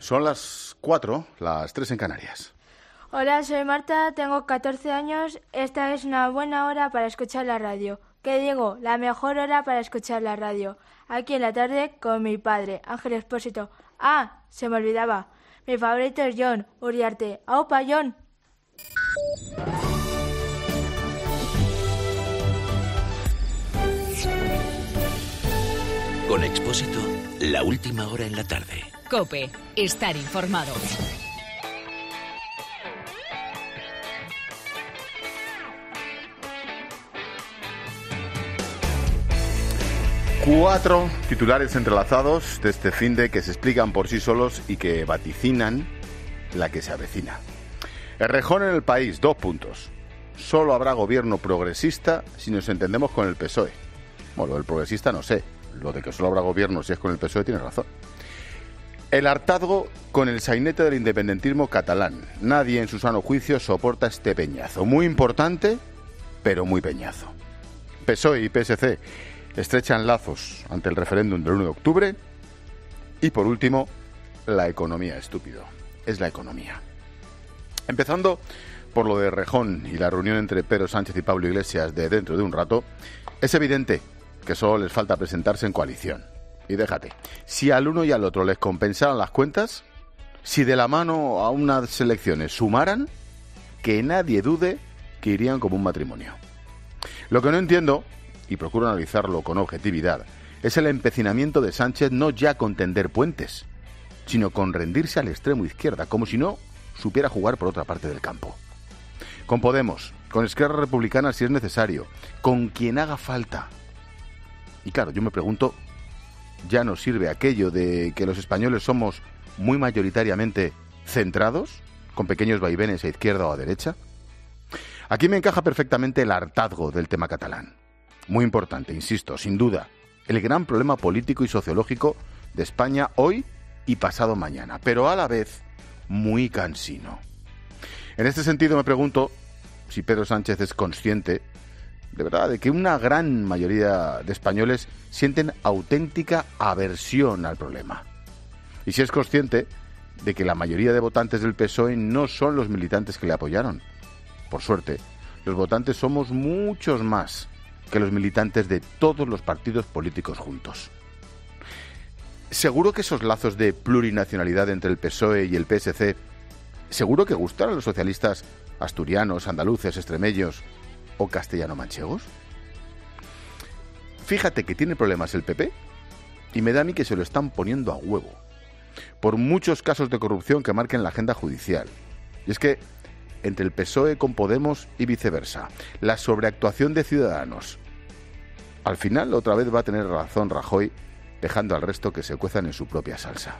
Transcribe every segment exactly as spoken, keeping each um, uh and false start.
Son las cuatro, las tres en Canarias. Hola, soy Marta, tengo catorce años. Esta es una buena hora para escuchar la radio. ¿Qué digo? La mejor hora para escuchar la radio. Aquí en la tarde con mi padre, Ángel Expósito. Ah, se me olvidaba. Mi favorito es Jon Uriarte. ¡Aupa, Jon! Con Expósito, la última hora en la tarde. COPE, estar informado. Cuatro titulares entrelazados de este finde que se explican por sí solos y que vaticinan la que se avecina. Errejón en el país, dos puntos. Solo habrá gobierno progresista si nos entendemos con el P S O E. Bueno, lo del progresista no sé. Lo de que solo habrá gobierno si es con el P S O E tiene razón. El hartazgo con el sainete del independentismo catalán. Nadie en su sano juicio soporta este peñazo. Muy importante, pero muy peñazo. P S O E y P S C estrechan lazos ante el referéndum del uno de octubre. Y por último, la economía, estúpido. Es la economía. Empezando por lo de Errejón y la reunión entre Pedro Sánchez y Pablo Iglesias de dentro de un rato, es evidente que solo les falta presentarse en coalición. Y déjate, si al uno y al otro les compensaran las cuentas, si de la mano a unas elecciones sumaran, que nadie dude que irían como un matrimonio. Lo que no entiendo, y procuro analizarlo con objetividad, es el empecinamiento de Sánchez no ya con tender puentes, sino con rendirse al extremo izquierda, como si no supiera jugar por otra parte del campo. Con Podemos, con Esquerra Republicana si es necesario, con quien haga falta. Y claro, yo me pregunto, ¿ya nos sirve aquello de que los españoles somos muy mayoritariamente centrados, con pequeños vaivenes a izquierda o a derecha? Aquí me encaja perfectamente el hartazgo del tema catalán. Muy importante, insisto, sin duda, el gran problema político y sociológico de España hoy y pasado mañana, pero a la vez muy cansino. En este sentido me pregunto si Pedro Sánchez es consciente de verdad, de que una gran mayoría de españoles sienten auténtica aversión al problema. Y si es consciente de que la mayoría de votantes del P S O E no son los militantes que le apoyaron. Por suerte, los votantes somos muchos más que los militantes de todos los partidos políticos juntos. Seguro que esos lazos de plurinacionalidad entre el P S O E y el P S C, seguro que gustan a los socialistas asturianos, andaluces, extremeños o castellano-manchegos. Fíjate que tiene problemas el P P y me da a mí que se lo están poniendo a huevo por muchos casos de corrupción que marquen la agenda judicial. Y es que entre el P S O E con Podemos y viceversa, la sobreactuación de Ciudadanos, al final otra vez va a tener razón Rajoy, dejando al resto que se cuezan en su propia salsa.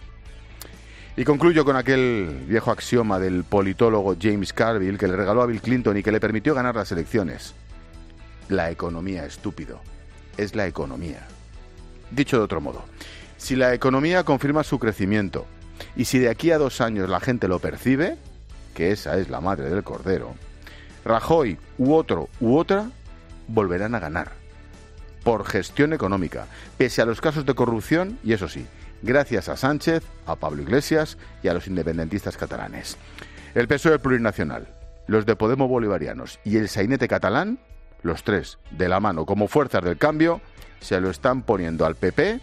Y concluyo con aquel viejo axioma del politólogo James Carville que le regaló a Bill Clinton y que le permitió ganar las elecciones. La economía, estúpido, es la economía. Dicho de otro modo, si la economía confirma su crecimiento y si de aquí a dos años la gente lo percibe, que esa es la madre del cordero, Rajoy u otro u otra volverán a ganar. Por gestión económica, pese a los casos de corrupción y eso sí, gracias a Sánchez, a Pablo Iglesias y a los independentistas catalanes. El P S O E plurinacional, los de Podemos bolivarianos y el sainete catalán, los tres, de la mano como fuerzas del cambio, se lo están poniendo al P P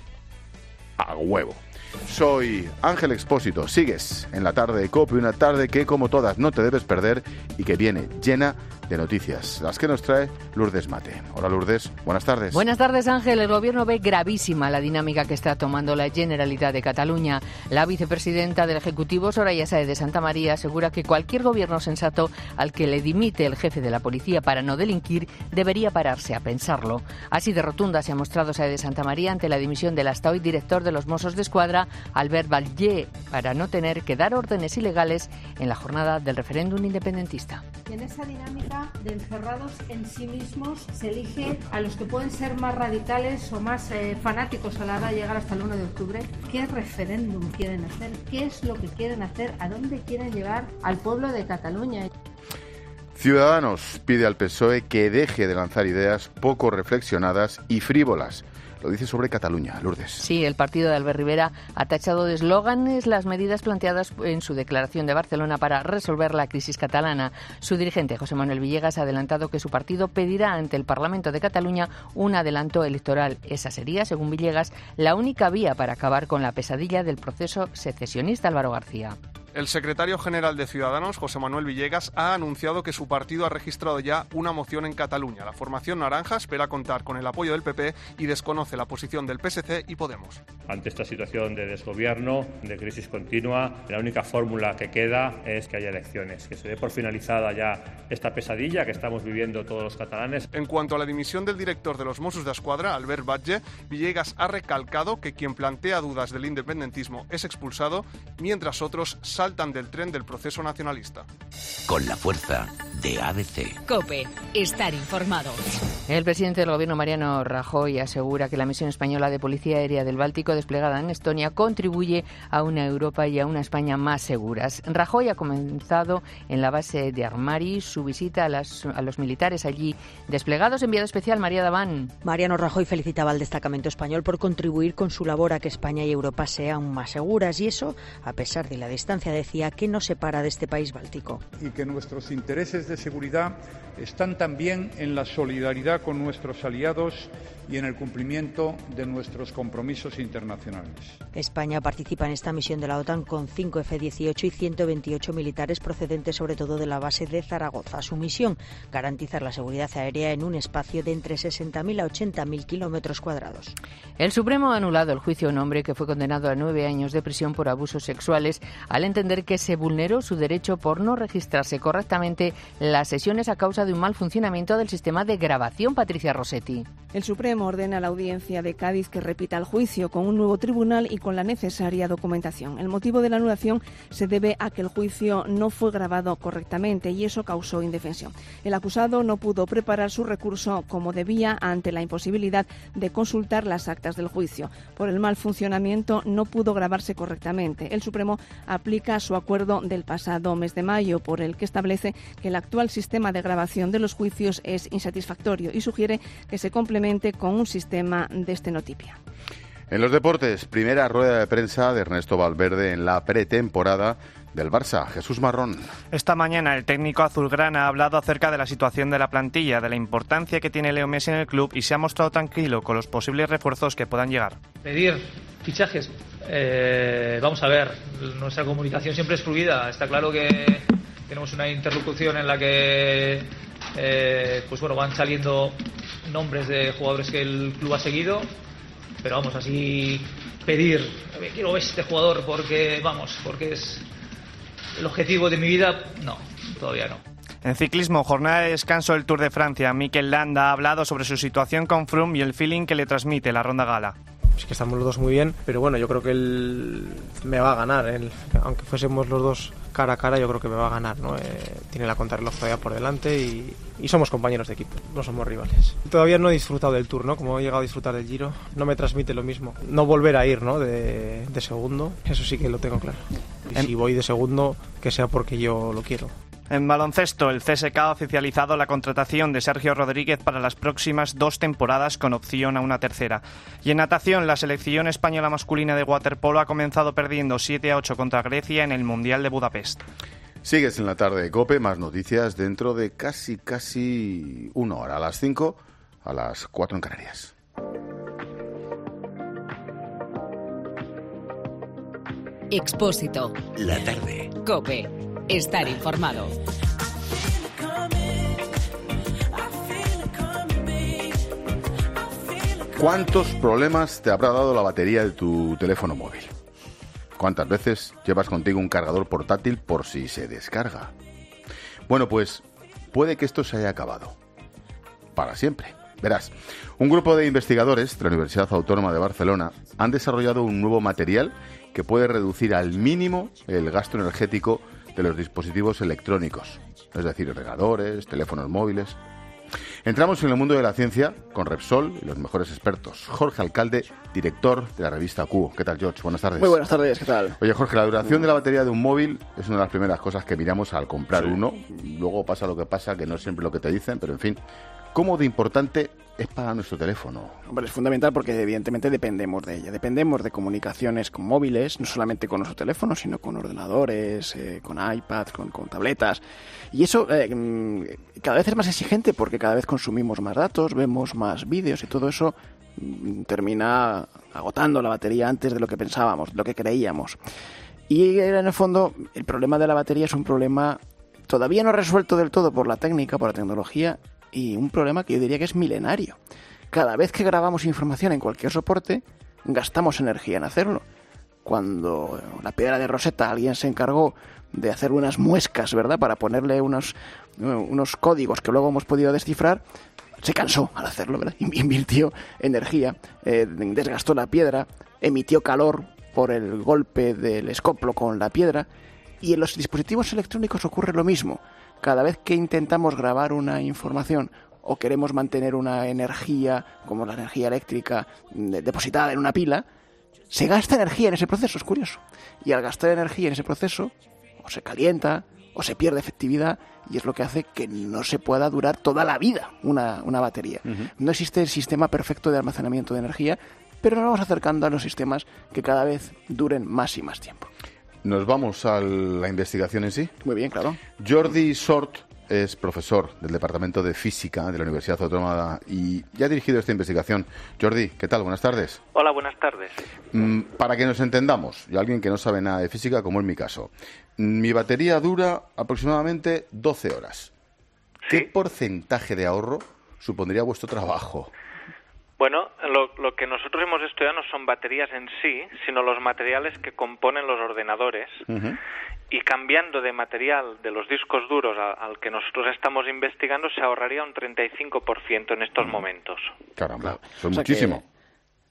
a huevo. Soy Ángel Expósito, sigues en la tarde de COPE, una tarde que como todas no te debes perder y que viene llena de noticias, las que nos trae Lourdes Mate. Hola Lourdes, buenas tardes. Buenas tardes Ángel, el gobierno ve gravísima la dinámica que está tomando la Generalitat de Cataluña. La vicepresidenta del Ejecutivo, Soraya Sáez de Santamaría, asegura que cualquier gobierno sensato al que le dimite el jefe de la policía para no delinquir debería pararse a pensarlo. Así de rotunda se ha mostrado Sáez de Santamaría ante la dimisión del hasta hoy director de los Mossos d'Esquadra, Albert Batlle, para no tener que dar órdenes ilegales en la jornada del referéndum independentista. En esa dinámica de encerrados en sí mismos se elige a los que pueden ser más radicales o más eh, fanáticos a la hora de llegar hasta el uno de octubre. ¿Qué referéndum quieren hacer? ¿Qué es lo que quieren hacer? ¿A dónde quieren llevar al pueblo de Cataluña? Ciudadanos pide al P S O E que deje de lanzar ideas poco reflexionadas y frívolas, lo dice sobre Cataluña. Lourdes. Sí, el partido de Albert Rivera ha tachado de eslóganes las medidas planteadas en su declaración de Barcelona para resolver la crisis catalana. Su dirigente, José Manuel Villegas, ha adelantado que su partido pedirá ante el Parlamento de Cataluña un adelanto electoral. Esa sería, según Villegas, la única vía para acabar con la pesadilla del proceso secesionista. Álvaro García. El secretario general de Ciudadanos, José Manuel Villegas, ha anunciado que su partido ha registrado ya una moción en Cataluña. La formación naranja espera contar con el apoyo del P P y desconoce la posición del P S C y Podemos. Ante esta situación de desgobierno, de crisis continua, la única fórmula que queda es que haya elecciones, que se dé por finalizada ya esta pesadilla que estamos viviendo todos los catalanes. En cuanto a la dimisión del director de los Mossos d'Esquadra, Albert Batlle, Villegas ha recalcado que quien plantea dudas del independentismo es expulsado, mientras otros saltan del tren del proceso nacionalista. Con la fuerza de A B C. COPE. Estar informado. El presidente del Gobierno, Mariano Rajoy, asegura que la misión española de Policía Aérea del Báltico desplegada en Estonia contribuye a una Europa y a una España más seguras. Rajoy ha comenzado en la base de Armari su visita a, las, a los militares allí desplegados. Enviado especial, María Daván. Mariano Rajoy felicitaba al destacamento español por contribuir con su labor a que España y Europa sean más seguras, y eso a pesar de la distancia, decía, que nos separa de este país báltico. Y que nuestros intereses de seguridad están también en la solidaridad con nuestros aliados y en el cumplimiento de nuestros compromisos internacionales. España participa en esta misión de la OTAN con cinco F dieciocho y ciento veintiocho militares procedentes sobre todo de la base de Zaragoza. Su misión, garantizar la seguridad aérea en un espacio de entre sesenta mil a ochenta mil kilómetros cuadrados. El Supremo ha anulado el juicio a un hombre que fue condenado a nueve años de prisión por abusos sexuales al entender que se vulneró su derecho por no registrarse correctamente las sesiones a causa de un mal funcionamiento del sistema de grabación. Patricia Rossetti. El Supremo ordena a la Audiencia de Cádiz que repita el juicio con un nuevo tribunal y con la necesaria documentación. El motivo de la anulación se debe a que el juicio no fue grabado correctamente y eso causó indefensión. El acusado no pudo preparar su recurso como debía ante la imposibilidad de consultar las actas del juicio. Por el mal funcionamiento no pudo grabarse correctamente. El Supremo aplica su acuerdo del pasado mes de mayo, por el que establece que el actual sistema de grabación de los juicios es insatisfactorio y sugiere que se complemente con un sistema de estenotipia. En los deportes, primera rueda de prensa de Ernesto Valverde en la pretemporada del Barça. Jesús Marrón. Esta mañana el técnico azulgrana ha hablado acerca de la situación de la plantilla, de la importancia que tiene Leo Messi en el club y se ha mostrado tranquilo con los posibles refuerzos que puedan llegar. Pedir fichajes, eh, vamos a ver, nuestra comunicación siempre es fluida. Está claro que tenemos una interlocución en la que eh, pues bueno, van saliendo nombres de jugadores que el club ha seguido, pero vamos, así pedir, quiero este jugador porque, vamos, porque es el objetivo de mi vida, no, todavía no. En ciclismo, jornada de descanso del Tour de Francia. Mikel Landa ha hablado sobre su situación con Froome y el feeling que le transmite la Ronda Gala. Es que estamos los dos muy bien, pero bueno, yo creo que él me va a ganar. Él, aunque fuésemos los dos cara a cara, yo creo que me va a ganar, ¿no? Eh, tiene la contrarreloj todavía por delante y, y somos compañeros de equipo, no somos rivales. Todavía no he disfrutado del Tour, ¿no? Como he llegado a disfrutar del Giro, no me transmite lo mismo. No volver a ir, ¿no? De, de segundo, eso sí que lo tengo claro. Y si voy de segundo, que sea porque yo lo quiero. En baloncesto, el C S K ha oficializado la contratación de Sergio Rodríguez para las próximas dos temporadas con opción a una tercera. Y en natación, la selección española masculina de waterpolo ha comenzado perdiendo siete a ocho contra Grecia en el Mundial de Budapest. Sigues en la tarde de COPE, más noticias dentro de casi, casi una hora. A las cinco, a las cuatro en Canarias. Expósito. La tarde. COPE. Estar informado. ¿Cuántos problemas te habrá dado la batería de tu teléfono móvil? ¿Cuántas veces llevas contigo un cargador portátil por si se descarga? Bueno, pues puede que esto se haya acabado. Para siempre. Verás, un grupo de investigadores de la Universidad Autónoma de Barcelona han desarrollado un nuevo material que puede reducir al mínimo el gasto energético de los dispositivos electrónicos, es decir, ordenadores, teléfonos móviles. Entramos en el mundo de la ciencia con Repsol y los mejores expertos. Jorge Alcalde, director de la revista Q. ¿Qué tal, George? Buenas tardes. Muy buenas tardes, ¿qué tal? Oye, Jorge, la duración de la batería de un móvil es una de las primeras cosas que miramos al comprar sí. uno. Luego pasa lo que pasa, que no es siempre lo que te dicen, pero en fin. ¿Cómo de importante es para nuestro teléfono. Hombre, es fundamental porque evidentemente dependemos de ella. Dependemos de comunicaciones con móviles, no solamente con nuestro teléfono, sino con ordenadores, eh, con iPads, con, con tabletas. Y eso eh, cada vez es más exigente porque cada vez consumimos más datos, vemos más vídeos y todo eso mm, termina agotando la batería antes de lo que pensábamos, de lo que creíamos. Y en el fondo el problema de la batería es un problema todavía no resuelto del todo por la técnica, por la tecnología, y un problema que yo diría que es milenario. Cada vez que grabamos información en cualquier soporte, gastamos energía en hacerlo. Cuando la piedra de Rosetta alguien se encargó de hacer unas muescas, ¿verdad?, para ponerle unos, unos códigos que luego hemos podido descifrar, se cansó al hacerlo, ¿verdad? Invirtió energía, eh, desgastó la piedra, emitió calor por el golpe del escoplo con la piedra, y en los dispositivos electrónicos ocurre lo mismo. Cada vez que intentamos grabar una información o queremos mantener una energía, como la energía eléctrica depositada en una pila, se gasta energía en ese proceso, es curioso. Y al gastar energía en ese proceso, o se calienta, o se pierde efectividad, y es lo que hace que no se pueda durar toda la vida una, una batería. Uh-huh. No existe el sistema perfecto de almacenamiento de energía, pero nos vamos acercando a los sistemas que cada vez duren más y más tiempo. ¿Nos vamos a la investigación en sí? Muy bien, claro. Jordi Sort es profesor del Departamento de Física de la Universidad Autónoma y ya ha dirigido esta investigación. Jordi, ¿qué tal? Buenas tardes. Hola, buenas tardes. Mm, para que nos entendamos, y alguien que no sabe nada de física, como es mi caso, mi batería dura aproximadamente doce horas. ¿Qué ¿Sí? porcentaje de ahorro supondría vuestro trabajo? Bueno, lo, lo que nosotros hemos estudiado no son baterías en sí, sino los materiales que componen los ordenadores. Uh-huh. Y cambiando de material de los discos duros a, al que nosotros estamos investigando, se ahorraría un treinta y cinco por ciento en estos uh-huh. momentos. Caramba, eso es o sea muchísimo. Que...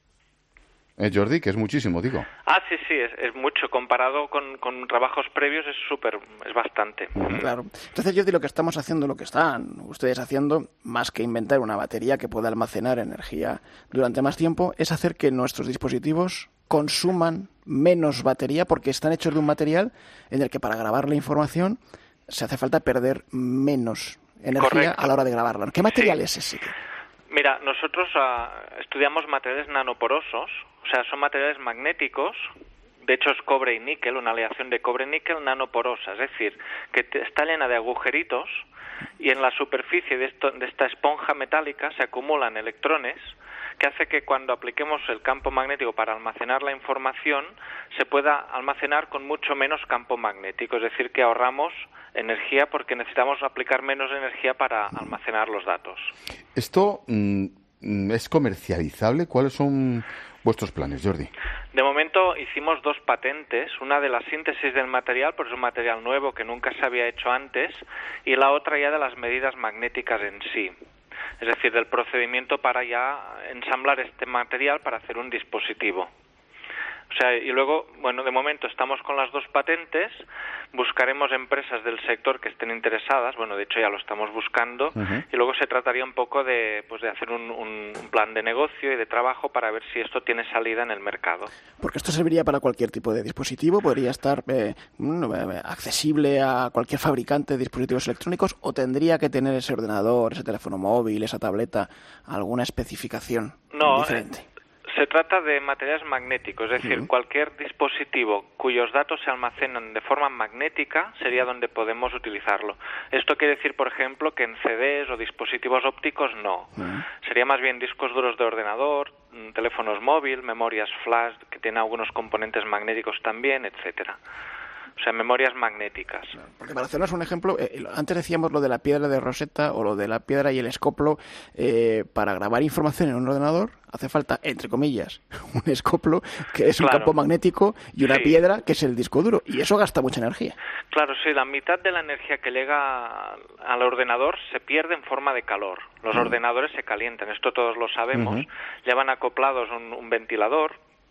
Eh, Jordi, que es muchísimo, digo. Ah, sí, sí, es, es mucho. Comparado con, con trabajos previos es súper, es bastante. Claro. Entonces, Jordi, lo que estamos haciendo, lo que están ustedes haciendo, más que inventar una batería que pueda almacenar energía durante más tiempo, es hacer que nuestros dispositivos consuman menos batería porque están hechos de un material en el que para grabar la información se hace falta perder menos energía Correcto. A la hora de grabarla. ¿Qué material sí. es ese? Mira, nosotros uh, estudiamos materiales nanoporosos, o sea, son materiales magnéticos, de hecho es cobre y níquel, una aleación de cobre y níquel nanoporosa, es decir, que te, está llena de agujeritos y en la superficie de, esto, de esta esponja metálica se acumulan electrones que hace que cuando apliquemos el campo magnético para almacenar la información se pueda almacenar con mucho menos campo magnético, es decir, que ahorramos energía porque necesitamos aplicar menos energía para almacenar los datos. ¿Esto mm, es comercializable? ¿Cuáles son vuestros planes, Jordi? De momento hicimos dos patentes, una de la síntesis del material, porque es un material nuevo que nunca se había hecho antes, y la otra ya de las medidas magnéticas en sí. Es decir, del procedimiento para ya ensamblar este material para hacer un dispositivo. O sea, y luego, bueno, de momento estamos con las dos patentes, buscaremos empresas del sector que estén interesadas, bueno, de hecho ya lo estamos buscando, uh-huh. y luego se trataría un poco de, pues de hacer un, un plan de negocio y de trabajo para ver si esto tiene salida en el mercado. Porque esto serviría para cualquier tipo de dispositivo, podría estar eh, accesible a cualquier fabricante de dispositivos electrónicos, o tendría que tener ese ordenador, ese teléfono móvil, esa tableta, alguna especificación no, diferente. Eh... Se trata de materiales magnéticos, es decir, uh-huh. cualquier dispositivo cuyos datos se almacenan de forma magnética sería donde podemos utilizarlo. Esto quiere decir, por ejemplo, que en C Ds o dispositivos ópticos no. Uh-huh. Sería más bien discos duros de ordenador, teléfonos móviles, memorias flash que tienen algunos componentes magnéticos también, etcétera. O sea, memorias magnéticas. Porque para hacernos un ejemplo, eh, antes decíamos lo de la piedra de Rosetta o lo de la piedra y el escoplo. Eh, para grabar información en un ordenador hace falta, entre comillas, un escoplo que es un claro. campo magnético y una sí. piedra que es el disco duro. Y eso gasta mucha energía. Claro, sí, la mitad de la energía que llega al ordenador se pierde en forma de calor. Los uh-huh. ordenadores se calientan, esto todos lo sabemos. Uh-huh. Llevan acoplados un, un ventilador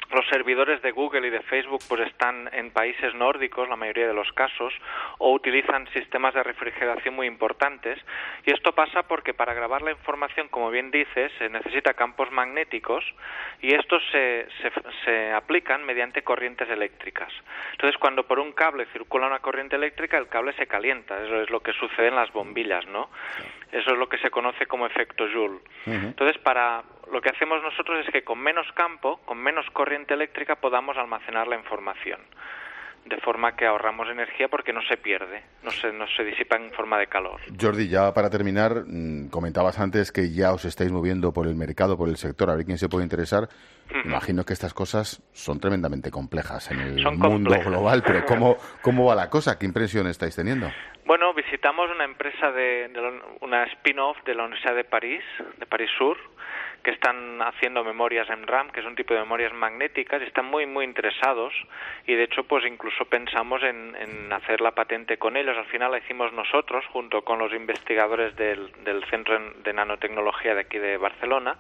Los servidores de Google y de Facebook pues están en países nórdicos, la mayoría de los casos, o utilizan sistemas de refrigeración muy importantes. Y esto pasa porque para grabar la información, como bien dices, se necesita campos magnéticos y estos se, se, se aplican mediante corrientes eléctricas. Entonces, cuando por un cable circula una corriente eléctrica, el cable se calienta. Eso es lo que sucede en las bombillas, ¿no? Eso es lo que se conoce como efecto Joule. Uh-huh. Entonces, para lo que hacemos nosotros es que con menos campo, con menos corriente eléctrica, podamos almacenar la información, de forma que ahorramos energía porque no se pierde, no se, no se disipa en forma de calor. Jordi, ya para terminar, comentabas antes que ya os estáis moviendo por el mercado, por el sector, a ver quién se puede interesar. Uh-huh. Imagino que estas cosas son tremendamente complejas en el son mundo complejas. global, pero ¿cómo, ¿cómo va la cosa? ¿Qué impresión estáis teniendo? Bueno, visitamos una empresa, de, de la, una spin-off de la Universidad de París, de París Sur, que están haciendo memorias en RAM, que es un tipo de memorias magnéticas, y están muy, muy interesados, y de hecho, pues incluso pensamos en, en hacer la patente con ellos. Al final la hicimos nosotros, junto con los investigadores del, del Centro de Nanotecnología de aquí de Barcelona,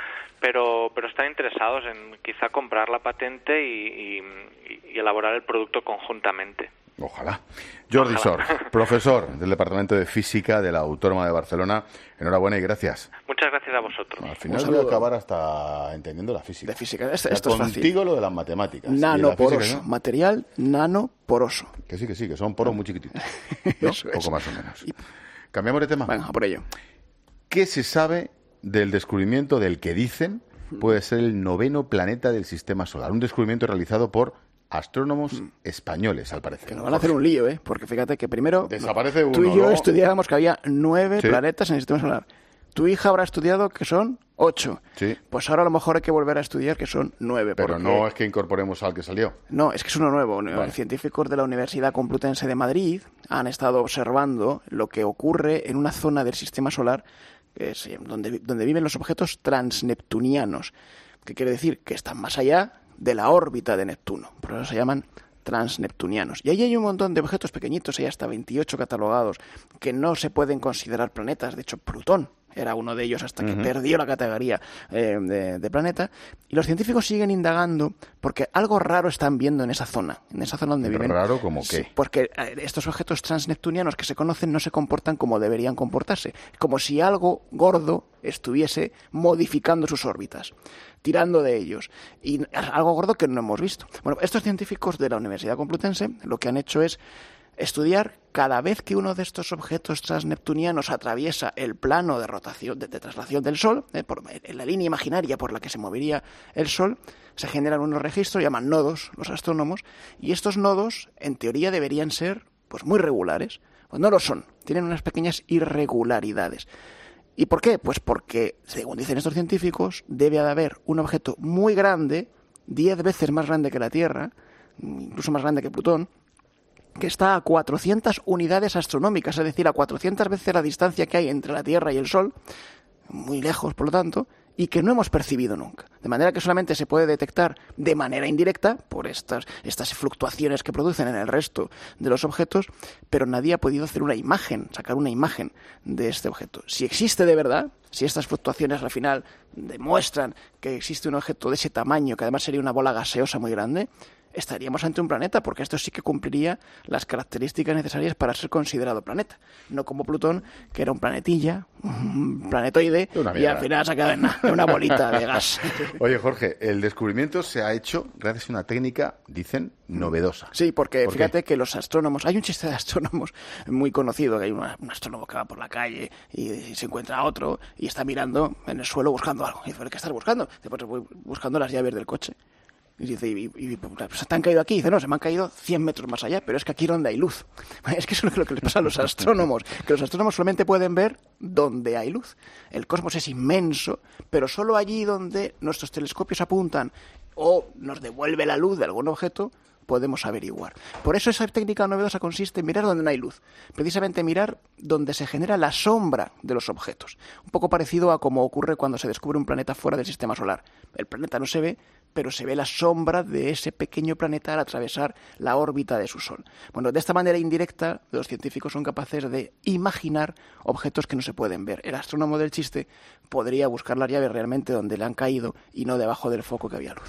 pero, pero están interesados en quizá comprar la patente y, y, y elaborar el producto conjuntamente. Ojalá. Jordi Sor, profesor del Departamento de Física de la Autónoma de Barcelona. Enhorabuena y gracias. Muchas gracias a vosotros. Al final voy a acabar hasta entendiendo la física. De física. Esto, esto es fácil. Contigo lo de las matemáticas. Nanoporoso. Física, ¿no? Material nanoporoso. Que sí, que sí, que son poros muy chiquititos. ¿No? Eso es. Poco más o menos. ¿Cambiamos de tema? Venga, por ello. ¿Qué se sabe del descubrimiento del que dicen puede ser el noveno planeta del Sistema Solar? Un descubrimiento realizado por astrónomos mm. españoles, al parecer. Que nos van a hacer un lío, ¿eh? Porque fíjate que primero desaparece uno, tú y yo ¿no? estudiábamos que había nueve sí. planetas en el Sistema Solar. Tu hija habrá estudiado que son ocho. Sí. Pues ahora a lo mejor hay que volver a estudiar que son nueve. Pero porque... no es que incorporemos al que salió. No, es que es uno nuevo. Vale. Científicos de la Universidad Complutense de Madrid han estado observando lo que ocurre en una zona del Sistema Solar que es donde, donde viven los objetos transneptunianos. ¿Qué quiere decir? Que están más allá de la órbita de Neptuno. Por eso se llaman transneptunianos. Y ahí hay un montón de objetos pequeñitos, hay hasta veintiocho catalogados, que no se pueden considerar planetas. De hecho, Plutón era uno de ellos hasta que uh-huh. perdió la categoría eh, de, de planeta. Y los científicos siguen indagando porque algo raro están viendo en esa zona, en esa zona donde viven. ¿Raro como qué? Sí, porque estos objetos transneptunianos que se conocen no se comportan como deberían comportarse. Como si algo gordo estuviese modificando sus órbitas, tirando de ellos. Y algo gordo que no hemos visto. Bueno, estos científicos de la Universidad Complutense lo que han hecho es estudiar cada vez que uno de estos objetos transneptunianos atraviesa el plano de rotación, de, de traslación del Sol, eh, por, en la línea imaginaria por la que se movería el Sol, se generan unos registros, llaman nodos los astrónomos, y estos nodos, en teoría, deberían ser pues muy regulares. Pues no lo son, tienen unas pequeñas irregularidades. ¿Y por qué? Pues porque, según dicen estos científicos, debe de haber un objeto muy grande, diez veces más grande que la Tierra, incluso más grande que Plutón, que está a cuatrocientas unidades astronómicas, es decir, a cuatrocientas veces la distancia que hay entre la Tierra y el Sol, muy lejos, por lo tanto, y que no hemos percibido nunca. De manera que solamente se puede detectar de manera indirecta por estas, estas fluctuaciones que producen en el resto de los objetos, pero nadie ha podido hacer una imagen, sacar una imagen de este objeto. Si existe de verdad, si estas fluctuaciones al final demuestran que existe un objeto de ese tamaño, que además sería una bola gaseosa muy grande, estaríamos ante un planeta, porque esto sí que cumpliría las características necesarias para ser considerado planeta. No como Plutón, que era un planetilla, un planetoide, y al final se ha quedado en una, en una bolita de gas. Oye, Jorge, el descubrimiento se ha hecho gracias a una técnica, dicen, novedosa. Sí, porque ¿Por fíjate qué? que los astrónomos... Hay un chiste de astrónomos muy conocido, que hay una, un astrónomo que va por la calle y, y se encuentra a otro y está mirando en el suelo buscando algo. Y dice, ¿qué estás buscando? Después voy buscando las llaves del coche. Y dice, ¿y, y, y pues, te han caído aquí? Y dice, no, se me han caído cien metros más allá, pero es que aquí donde hay luz. Es que eso es lo que les pasa a los astrónomos, que los astrónomos solamente pueden ver donde hay luz. El cosmos es inmenso, pero solo allí donde nuestros telescopios apuntan o nos devuelve la luz de algún objeto, podemos averiguar. Por eso esa técnica novedosa consiste en mirar donde no hay luz. Precisamente mirar donde se genera la sombra de los objetos. Un poco parecido a como ocurre cuando se descubre un planeta fuera del sistema solar. El planeta no se ve, pero se ve la sombra de ese pequeño planeta al atravesar la órbita de su Sol. Bueno, de esta manera indirecta, los científicos son capaces de imaginar objetos que no se pueden ver. El astrónomo del chiste podría buscar las llaves realmente donde le han caído y no debajo del foco que había luz.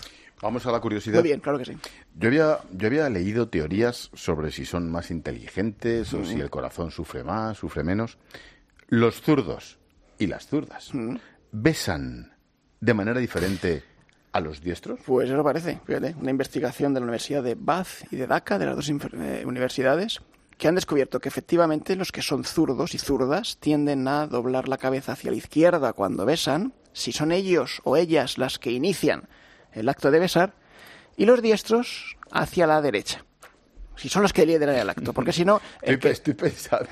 Vamos a la curiosidad. Muy bien, claro que sí. Yo había, yo había leído teorías sobre si son más inteligentes o Mm. si el corazón sufre más, sufre menos. Los zurdos y las zurdas Mm. besan de manera diferente a los diestros. Pues eso parece. Fíjate, una investigación de la Universidad de Bath y de Dhaka, de las dos infer- eh, universidades, que han descubierto que efectivamente los que son zurdos y zurdas tienden a doblar la cabeza hacia la izquierda cuando besan, si son ellos o ellas las que inician el acto de besar, y los diestros hacia la derecha, si son los que lideran el acto, porque si no... Estoy, el que... estoy pensando...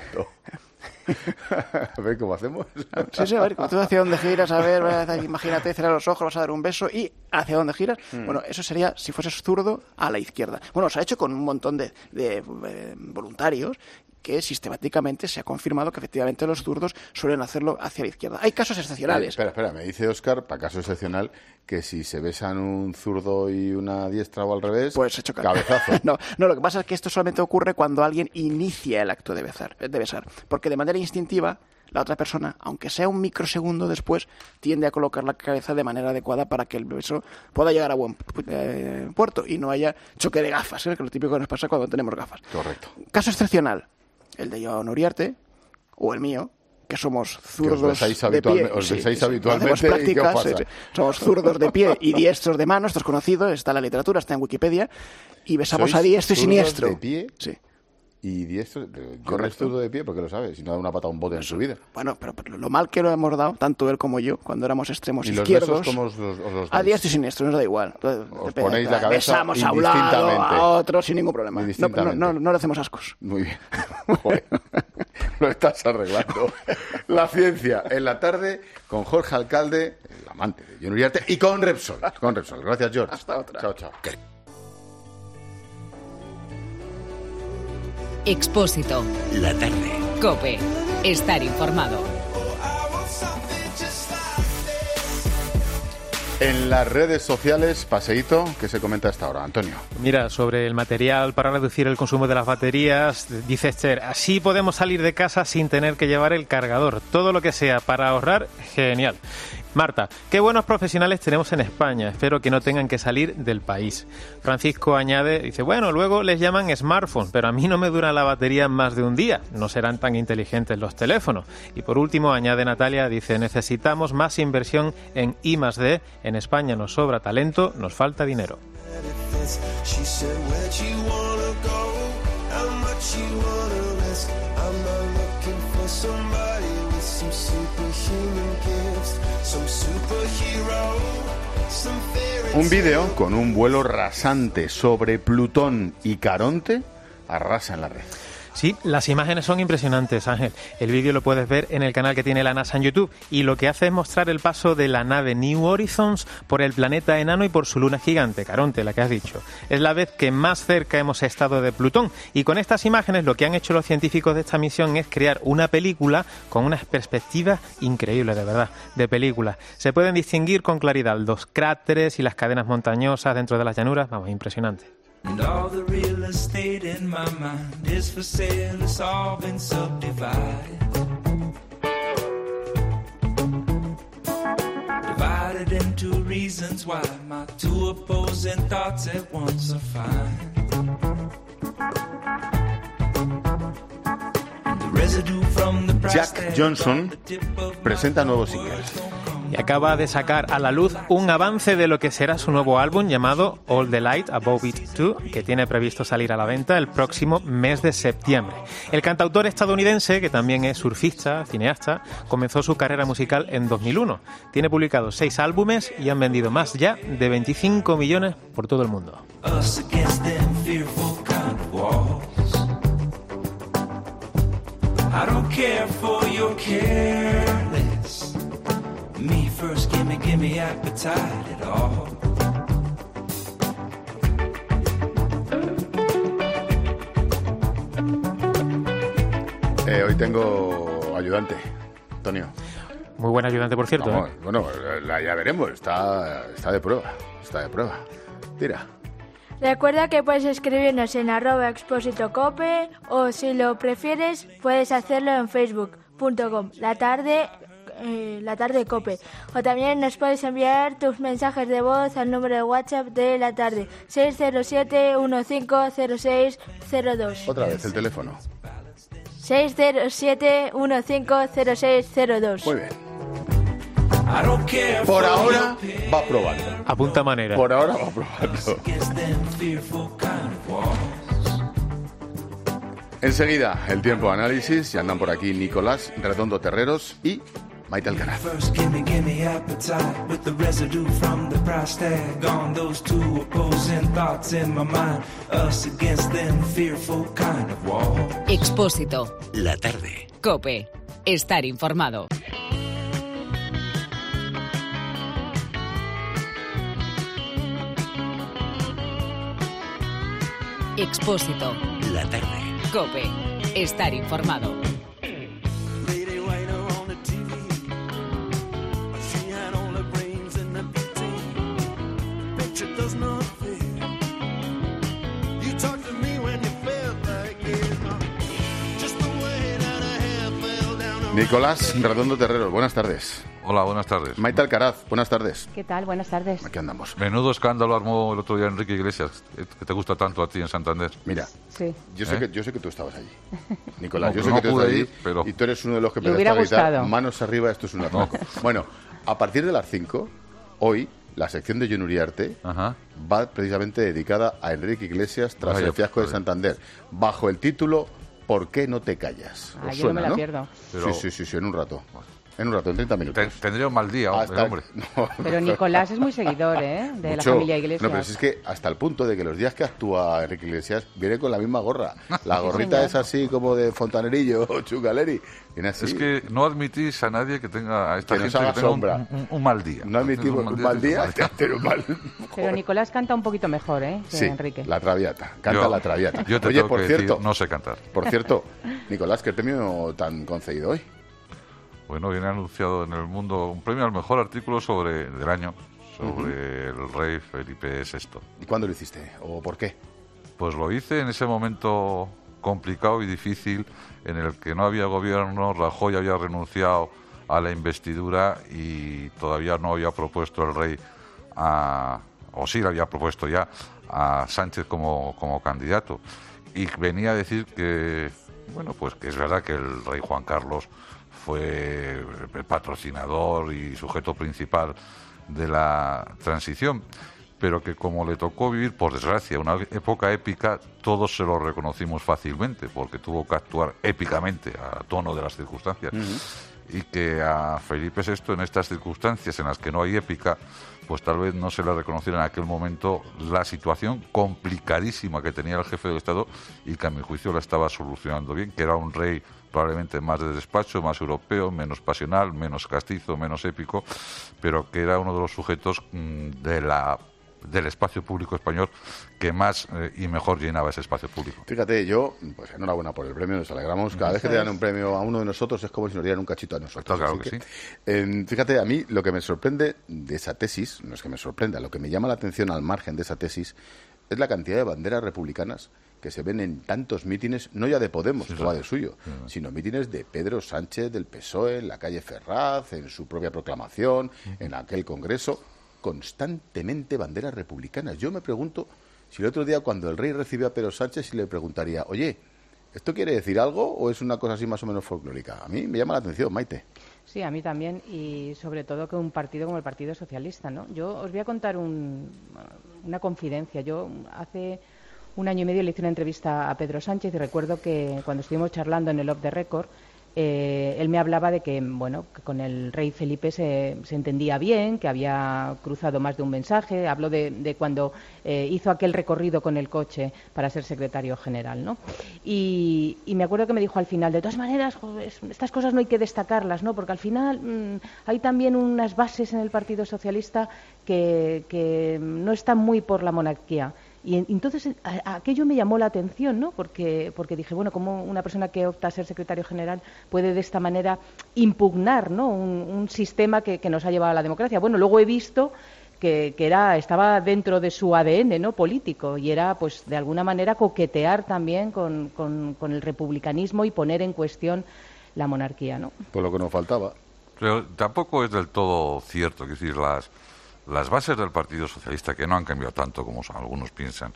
A ver cómo hacemos. Sí, sí, a ver, tú hacia dónde giras, a ver, imagínate, cerrar los ojos, vas a dar un beso y hacia dónde giras. Mm. Bueno, eso sería, si fueses zurdo, a la izquierda. Bueno, se ha hecho con un montón de, de eh, voluntarios que sistemáticamente se ha confirmado que efectivamente los zurdos suelen hacerlo hacia la izquierda. Hay casos excepcionales. Eh, espera, espera, me dice Óscar, para caso excepcional, que si se besan un zurdo y una diestra o al revés, pues se chocan. Cabezazo. no, no, lo que pasa es que esto solamente ocurre cuando alguien inicia el acto de besar, de besar, porque de manera instintiva la otra persona, aunque sea un microsegundo después, tiende a colocar la cabeza de manera adecuada para que el beso pueda llegar a buen eh, puerto y no haya choque de gafas, ¿eh? Que es lo típico que nos pasa cuando tenemos gafas. Correcto. Caso excepcional, el de Joan Uriarte o el mío, que somos zurdos Que os besáis de habitualme- pie. os Sí, besáis sí, habitualmente, hacemos ¿y qué os prácticas, pasa? sí, sí. Somos zurdos de pie y diestros de mano, esto es conocido, está en la literatura, está en Wikipedia, y besamos ¿Sois a diestro y zurdos siniestro. de pie? Sí. Y diestro, yo no Correcto. es zurdo de pie porque lo sabes, si no da una pata a un bote en su vida. Bueno, pero, pero lo mal que lo hemos dado, tanto él como yo, cuando éramos extremos ¿Y los izquierdos, besos cómo os los- os los a dais? diestro y siniestro, nos da igual. Os ponéis la cabeza Besamos a un lado, indistintamente. a otro, sin ningún problema. No, no, Indistintamente. no, no le hacemos ascos. Muy bien. Joder, lo estás arreglando. La ciencia en la tarde con Jorge Alcalde, el amante de Joan Uriarte, y con Repsol. Con Repsol. Gracias, George. Hasta otra. Chao, chao. Expósito. La tarde. COPE. Estar informado. En las redes sociales, paseíto, ¿qué se comenta hasta ahora, Antonio? Mira, sobre el material para reducir el consumo de las baterías, dice Esther, así podemos salir de casa sin tener que llevar el cargador. Todo lo que sea para ahorrar, genial. Marta, qué buenos profesionales tenemos en España. Espero que no tengan que salir del país. Francisco añade, dice, bueno, luego les llaman smartphone, pero a mí no me dura la batería más de un día. No serán tan inteligentes los teléfonos. Y por último, añade Natalia, dice, necesitamos más inversión en I más D. En España nos sobra talento, nos falta dinero. Un vídeo con un vuelo rasante sobre Plutón y Caronte arrasa en la red. Sí, las imágenes son impresionantes, Ángel. El vídeo lo puedes ver en el canal que tiene la NASA en YouTube y lo que hace es mostrar el paso de la nave New Horizons por el planeta enano y por su luna gigante, Caronte, la que has dicho. Es la vez que más cerca hemos estado de Plutón y con estas imágenes lo que han hecho los científicos de esta misión es crear una película con unas perspectivas increíbles, de verdad, de película. Se pueden distinguir con claridad los cráteres y las cadenas montañosas dentro de las llanuras, vamos, impresionante. And all the real estate in my mind is for sale, it's all been subdivided. Divided into reasons why my two opposing thoughts at once are fine. And the residue from the price Jack tag Johnson presenta nuevos singles. Y acaba de sacar a la luz un avance de lo que será su nuevo álbum llamado All the Light Above It dos, que tiene previsto salir a la venta el próximo mes de septiembre. El cantautor estadounidense, que también es surfista, cineasta, comenzó su carrera musical en dos mil uno. Tiene publicados seis álbumes y han vendido más ya de veinticinco millones por todo el mundo. Us against them fearful kind of walls. I don't care for your careless. Me first, gimme, gimme appetite at all. Eh, hoy tengo ayudante, Antonio. Muy buen ayudante, por cierto. Vamos, ¿eh? Bueno, la, ya veremos, está, está de prueba, está de prueba. Tira. Recuerda que puedes escribirnos en arroba expósitocope o si lo prefieres puedes hacerlo en facebook punto com, la tarde eh, La Tarde COPE. O también nos puedes enviar tus mensajes de voz al número de WhatsApp de La Tarde, seis cero siete, uno cinco cero seis cero dos. Otra vez el teléfono. seis cero siete, uno cinco cero seis cero dos. Muy bien. Por ahora va probando. Apunta manera. Por ahora va probando. Enseguida, el tiempo de análisis. Ya andan por aquí Nicolás Redondo Terreros y Maite Alcaraz. Expósito. La tarde. COPE. Estar informado. Expósito. La tarde. COPE. Estar informado. Nicolás Redondo Terreros, buenas tardes. Hola, buenas tardes. Maite Alcaraz, buenas tardes. ¿Qué tal? Buenas tardes. Aquí andamos. Menudo escándalo armó el otro día Enrique Iglesias, que te gusta tanto a ti en Santander. Mira, sí. yo, sé ¿Eh? que, yo sé que tú estabas allí. Nicolás, No, yo sé no que tú pude estabas allí ir, pero... y tú eres uno de los que Le empezaste hubiera a gritar gustado. manos arriba, esto es un atraco. No. Bueno, a partir de las cinco, hoy, la sección de Jon Uriarte Ajá. va precisamente dedicada a Enrique Iglesias tras Vaya, el fiasco de joder. Santander, bajo el título ¿Por qué no te callas? Ah, ¿Os yo no suena, me la no? pierdo. Pero- Sí, sí, sí, sí, en un rato. En un rato, en treinta minutos. Ten- tendría un mal día, hombre, Hasta- hombre. No, Pero Nicolás es muy seguidor, ¿eh? De la mucho. familia Iglesias. No, pero si es que hasta el punto de que los días que actúa Enrique Iglesias viene con la misma gorra. La Sí, gorrita señor. es así como de fontanerillo o chucaleri. Viene así. Es que no admitís a nadie que tenga a esta Que nos gente haga que tenga un, sombra. un- un mal día. No admitimos un mal día, te hace un mal. Pero Nicolás canta un poquito mejor, ¿eh? Que Sí, Enrique. la Traviata. Canta Yo- la Traviata. yo te Oye, tengo por que cierto, decir, no sé cantar. Por cierto, Nicolás, ¿qué premio tan concedido hoy? Bueno, viene anunciado en El Mundo un premio al mejor artículo sobre del año sobre el rey Felipe sexto. ¿Y cuándo lo hiciste? ¿O por qué? Pues lo hice en ese momento complicado y difícil en el que no había gobierno, Rajoy había renunciado a la investidura y todavía no había propuesto el rey a, o sí le había propuesto ya a Sánchez como, como candidato. Y venía a decir que, bueno, pues que es verdad que el rey Juan Carlos fue el patrocinador y sujeto principal de la transición, pero que como le tocó vivir, por desgracia, una época épica, todos se lo reconocimos fácilmente, porque tuvo que actuar épicamente a tono de las circunstancias. Y que a Felipe sexto, en estas circunstancias en las que no hay épica, pues tal vez no se le reconociera en aquel momento la situación complicadísima que tenía el jefe del Estado y que a mi juicio la estaba solucionando bien, que era un rey probablemente más de despacho, más europeo, menos pasional, menos castizo, menos épico, pero que era uno de los sujetos mmm, de la del espacio público español que más eh, y mejor llenaba ese espacio público. Fíjate, yo, pues enhorabuena por el premio, nos alegramos. Cada vez que te dan un premio a uno de nosotros es como si nos dieran un cachito a nosotros. Claro Así que que, eh, fíjate, a mí lo que me sorprende de esa tesis, no es que me sorprenda, lo que me llama la atención al margen de esa tesis es la cantidad de banderas republicanas que se ven en tantos mítines, no ya de Podemos, Sí, que va sí. del suyo, Sí. sino mítines de Pedro Sánchez, del P S O E, en la calle Ferraz, en su propia proclamación, en aquel congreso, constantemente banderas republicanas. Yo me pregunto si el otro día cuando el rey recibió a Pedro Sánchez y le preguntaría, oye, ¿esto quiere decir algo o es una cosa así más o menos folclórica? A mí me llama la atención, Maite. Sí, a mí también, y sobre todo que un partido como el Partido Socialista, ¿no? Yo os voy a contar un, una confidencia. Yo hace un año y medio le hice una entrevista a Pedro Sánchez y recuerdo que cuando estuvimos charlando en el Off the Record, eh, él me hablaba de que, bueno, que con el rey Felipe se, se entendía bien, que había cruzado más de un mensaje. Habló de, de cuando eh, hizo aquel recorrido con el coche para ser secretario general, ¿no? Y, y me acuerdo que me dijo al final, de todas maneras, joder, estas cosas no hay que destacarlas, ¿no? Porque al final mmm, hay también unas bases en el Partido Socialista que, que no están muy por la monarquía. Y entonces a, a aquello me llamó la atención, ¿no? Porque, porque dije, bueno, ¿cómo una persona que opta a ser secretario general puede de esta manera impugnar, ¿no? un, un sistema que, que nos ha llevado a la democracia? Bueno, luego he visto que, que era, estaba dentro de su A D N, ¿no? Político, y era, pues, de alguna manera coquetear también con, con, con el republicanismo y poner en cuestión la monarquía, ¿no? Por lo que nos faltaba. Pero tampoco es del todo cierto, es decir, las, las bases del Partido Socialista, que no han cambiado tanto como algunos piensan,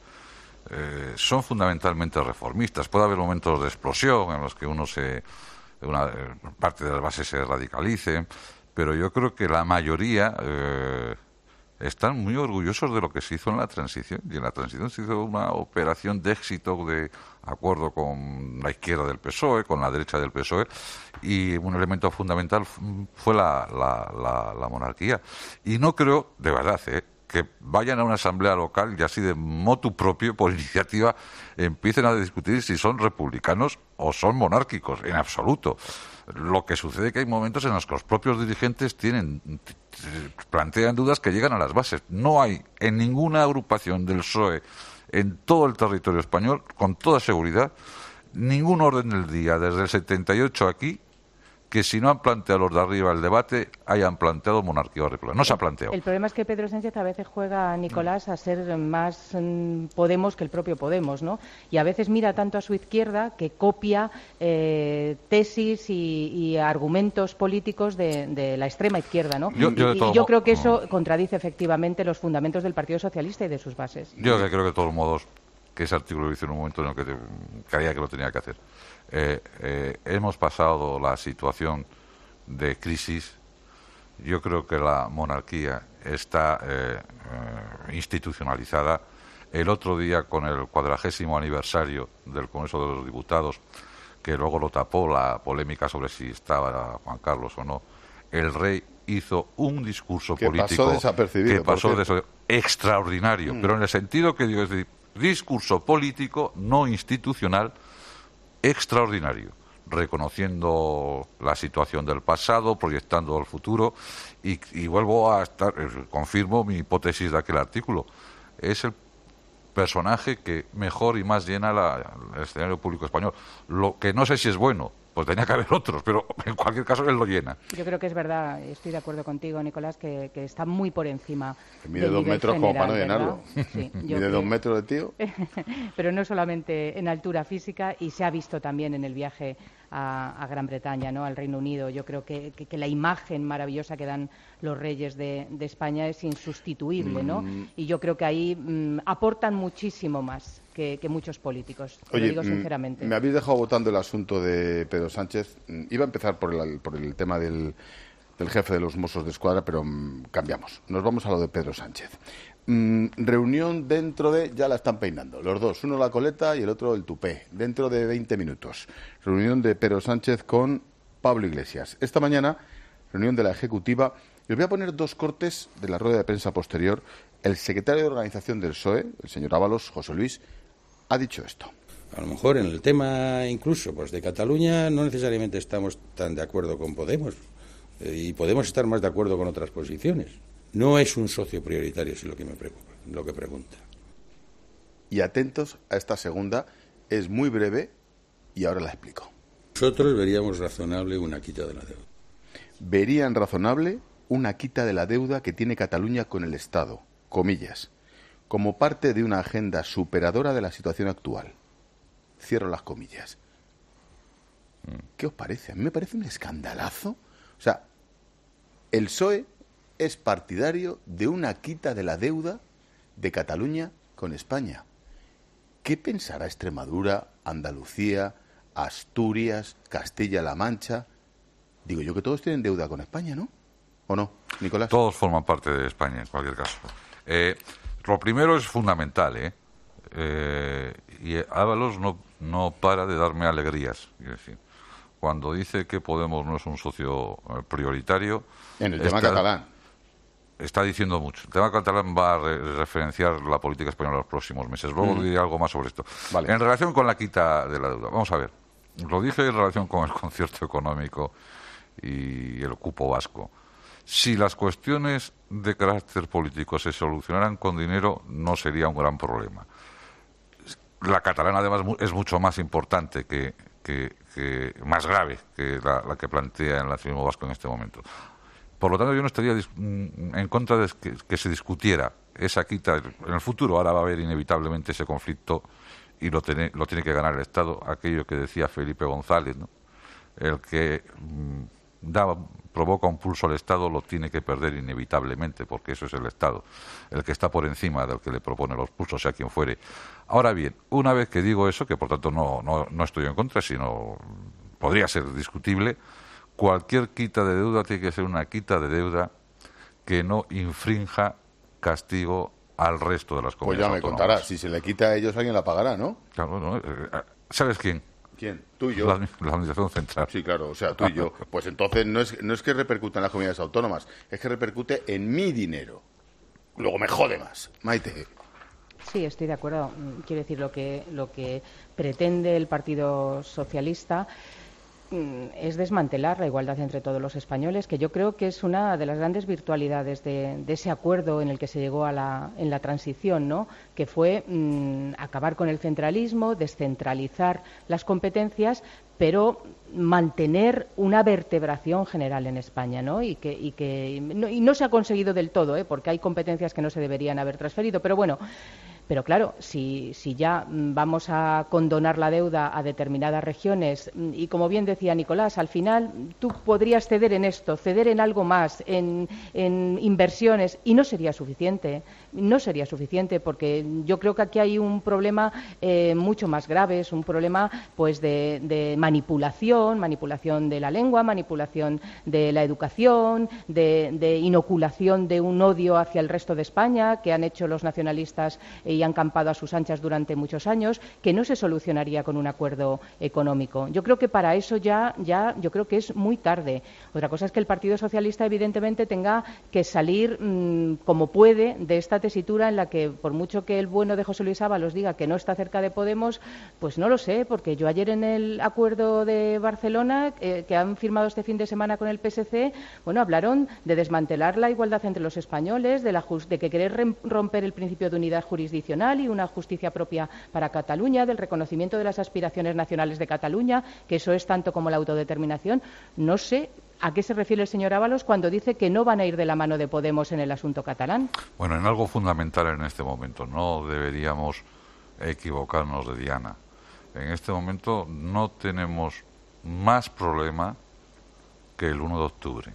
eh, son fundamentalmente reformistas. Puede haber momentos de explosión en los que uno se, una parte de las bases se radicalice, pero yo creo que la mayoría eh, están muy orgullosos de lo que se hizo en la transición. Y en la transición se hizo una operación de éxito de acuerdo con la izquierda del P S O E, con la derecha del P S O E, y un elemento fundamental fue la, la, la, la monarquía. Y no creo, de verdad, eh, que vayan a una asamblea local y así de motu propio, por iniciativa, empiecen a discutir si son republicanos o son monárquicos, en absoluto. Lo que sucede es que hay momentos en los que los propios dirigentes tienen plantean dudas que llegan a las bases. No hay en ninguna agrupación del P S O E en todo el territorio español, con toda seguridad, ningún orden del día desde el setenta y ocho aquí que si no han planteado los de arriba el debate hayan planteado monarquía o república. No se ha planteado. El problema es que Pedro Sánchez a veces juega, Nicolás, a ser más mm, Podemos que el propio Podemos, ¿no? Y a veces mira tanto a su izquierda que copia eh, tesis y, y argumentos políticos de, de la extrema izquierda, ¿no? Yo, yo, y, y yo creo que eso contradice efectivamente los fundamentos del Partido Socialista y de sus bases. Yo creo que de todos modos que ese artículo lo hice en un momento en el que te, creía que lo tenía que hacer. Eh, eh, hemos pasado la situación de crisis. Yo creo que la monarquía está eh, eh, institucionalizada. El otro día, con el cuadragésimo aniversario del Congreso de los Diputados, que luego lo tapó la polémica sobre si estaba Juan Carlos o no, el rey hizo un discurso que político pasó desapercibido, que pasó de extraordinario, mm. pero en el sentido que digo, es decir, discurso político no institucional extraordinario, reconociendo la situación del pasado, proyectando al futuro, y, y vuelvo a estar, confirmo mi hipótesis de aquel artículo, es el personaje que mejor y más llena la, el escenario público español. Lo que no sé si es bueno, pues tenía que haber otros, pero en cualquier caso él lo llena. Yo creo que es verdad, estoy de acuerdo contigo, Nicolás, que, que está muy por encima. Que mide dos metros general, como para no llenarlo. Sí, mide creo. dos metros de tío. Pero no solamente en altura física, y se ha visto también en el viaje a, a Gran Bretaña, ¿no? Al Reino Unido. Yo creo que, que, que la imagen maravillosa que dan los reyes de, de España es insustituible, ¿no? Mm. Y yo creo que ahí mm, aportan muchísimo más que, que muchos políticos. Te Oye, lo digo sinceramente. Me habéis dejado votando el asunto de Pedro Sánchez. Iba a empezar por el, por el tema del, del jefe de los Mossos de Escuadra, pero um, cambiamos. Nos vamos a lo de Pedro Sánchez. Mm, reunión dentro de... Ya la están peinando. Los dos. Uno la coleta y el otro el tupé. Dentro de veinte minutos. Reunión de Pedro Sánchez con Pablo Iglesias. Esta mañana, reunión de la Ejecutiva. Les voy a poner dos cortes de la rueda de prensa posterior. El secretario de Organización del P S O E, el señor Ábalos, José Luis, ha dicho esto. A lo mejor en el tema incluso pues de Cataluña no necesariamente estamos tan de acuerdo con Podemos eh, y podemos estar más de acuerdo con otras posiciones. No es un socio prioritario, es lo que me preocupa, lo que pregunta. Y atentos a esta segunda, es muy breve y ahora la explico. Nosotros veríamos razonable una quita de la deuda. Verían razonable una quita de la deuda que tiene Cataluña con el Estado, comillas, como parte de una agenda superadora de la situación actual. Cierro las comillas. ¿Qué os parece? A mí me parece un escandalazo. O sea, el P S O E es partidario de una quita de la deuda de Cataluña con España. ¿Qué pensará Extremadura, Andalucía, Asturias, Castilla-La Mancha? Digo yo que todos tienen deuda con España, ¿no? ¿O no, Nicolás? Todos forman parte de España, en cualquier caso. Eh, lo primero es fundamental, ¿eh? eh y Ábalos no, no para de darme alegrías. Es decir, cuando dice que Podemos no es un socio eh, prioritario... En el tema está, catalán. Está diciendo mucho. El tema catalán va a re referenciar la política española en los próximos meses. Luego mm. diré algo más sobre esto. Vale. En relación con la quita de la deuda, vamos a ver. Lo dije en relación con el concierto económico y el cupo vasco. Si las cuestiones de carácter político se solucionaran con dinero, no sería un gran problema. La catalana, además, es mucho más importante, que, que, que más grave que la, la que plantea el nacionalismo vasco en este momento. Por lo tanto, yo no estaría en contra de que, que se discutiera esa quita. En el futuro ahora va a haber inevitablemente ese conflicto y lo tiene, lo tiene que ganar el Estado, aquello que decía Felipe González, ¿no? El que da, provoca un pulso al Estado, lo tiene que perder inevitablemente, porque eso es el Estado, el que está por encima del que le propone los pulsos, sea quien fuere. Ahora bien, una vez que digo eso, que por tanto no, no, no estoy en contra, sino podría ser discutible, cualquier quita de deuda tiene que ser una quita de deuda que no infrinja castigo al resto de las comunidades autónomas. Pues ya me contarás, si se le quita a ellos alguien la pagará, ¿no? Claro, ¿no? ¿Sabes quién? ¿Quién? ¿Tú y yo? La, la Administración Central. Sí, claro, o sea, tú y yo. Pues entonces no es, no es que repercuta en las comunidades autónomas, es que repercute en mi dinero. Luego me jode más. Maite. Sí, estoy de acuerdo. Quiero decir, lo que, lo que pretende el Partido Socialista es desmantelar la igualdad entre todos los españoles, que yo creo que es una de las grandes virtualidades de, de ese acuerdo en el que se llegó a la, en la transición, ¿no? Que fue mmm, acabar con el centralismo, descentralizar las competencias, pero mantener una vertebración general en España, ¿no? Y que, y que y no, y no se ha conseguido del todo, ¿eh? Porque hay competencias que no se deberían haber transferido, pero bueno. Pero claro, si, si ya vamos a condonar la deuda a determinadas regiones y, como bien decía Nicolás, al final tú podrías ceder en esto, ceder en algo más, en, en inversiones, y no sería suficiente. No sería suficiente, porque yo creo que aquí hay un problema eh, mucho más grave, es un problema pues de, de manipulación, manipulación de la lengua, manipulación de la educación, de, de inoculación de un odio hacia el resto de España que han hecho los nacionalistas y han campado a sus anchas durante muchos años, que no se solucionaría con un acuerdo económico. Yo creo que para eso ya, ya yo creo que es muy tarde. Otra cosa es que el Partido Socialista evidentemente tenga que salir mmm, como puede de esta tesitura en la que, por mucho que el bueno de José Luis Ábalos diga que no está cerca de Podemos, pues no lo sé, porque yo ayer en el acuerdo de Barcelona eh, que han firmado este fin de semana con el P S C, bueno, hablaron de desmantelar la igualdad entre los españoles, de, la just- de que querer romper el principio de unidad jurisdiccional y una justicia propia para Cataluña, del reconocimiento de las aspiraciones nacionales de Cataluña, que eso es tanto como la autodeterminación. No sé a qué se refiere el señor Ábalos cuando dice que no van a ir de la mano de Podemos en el asunto catalán. Bueno, en algo fundamental en este momento. No deberíamos equivocarnos de diana. En este momento no tenemos más problema que el uno de octubre.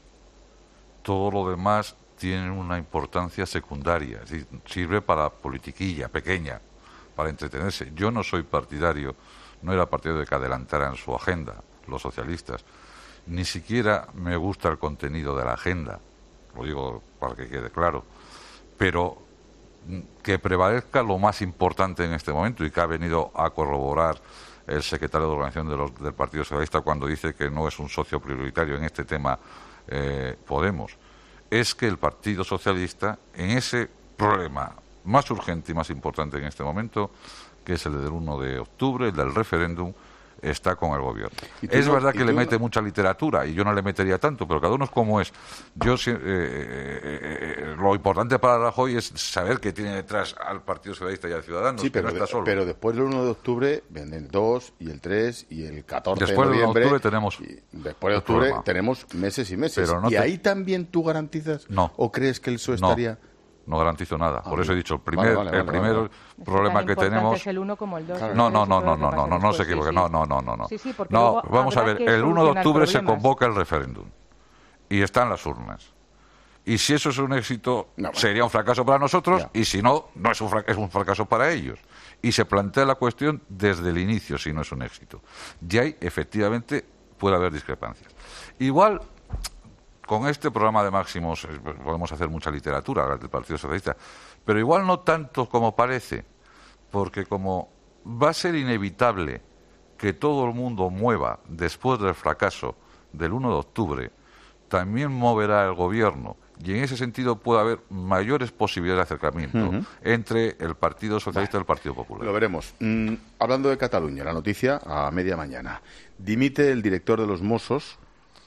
Todo lo demás tiene una importancia secundaria, es decir, sirve para politiquilla pequeña, para entretenerse. Yo no soy partidario, no era partidario de que adelantaran su agenda los socialistas, ni siquiera me gusta el contenido de la agenda, lo digo para que quede claro, pero que prevalezca lo más importante en este momento y que ha venido a corroborar el secretario de organización de los, del Partido Socialista cuando dice que no es un socio prioritario en este tema eh, Podemos, es que el Partido Socialista, en ese problema más urgente y más importante en este momento, que es el del uno de octubre, el del referéndum, está con el gobierno. Es no, verdad que le mete no... mucha literatura y yo no le metería tanto, pero cada uno es como es. Yo eh, eh, eh, lo importante para Rajoy es saber que tiene detrás al Partido Socialista y al Ciudadanos, sí, pero, que no está solo. Pero después del uno de octubre vienen el dos y el tres y el catorce después de noviembre. Después del uno de octubre tenemos después de octubre tenemos meses y meses. No ¿Y te... ahí también tú garantizas no. o crees que el P S O E no. estaría...? No garantizo nada. Ah, Por eso he dicho, el primer, vale, vale, el primer vale, vale. problema que tenemos... Es el uno como el dos. No, no, no, no, no, no, no, no se equivoque. No, no, no, no. No, sí, sí, no vamos a ver, el uno de octubre se convoca el referéndum y están las urnas. Y si eso es un éxito, no, bueno. sería un fracaso para nosotros, ya. Y si no, no es un, fracaso, es un fracaso para ellos. Y se plantea la cuestión desde el inicio, si no es un éxito. Y ahí, efectivamente, puede haber discrepancias. Igual... Con este programa de máximos podemos hacer mucha literatura del Partido Socialista, pero igual no tanto como parece, porque como va a ser inevitable que todo el mundo mueva después del fracaso del uno de octubre, también moverá el gobierno. Y en ese sentido puede haber mayores posibilidades de acercamiento uh-huh. entre el Partido Socialista vale. y el Partido Popular. Lo veremos. Mm, hablando de Cataluña, la noticia a media mañana. Dimite el director de los Mossos,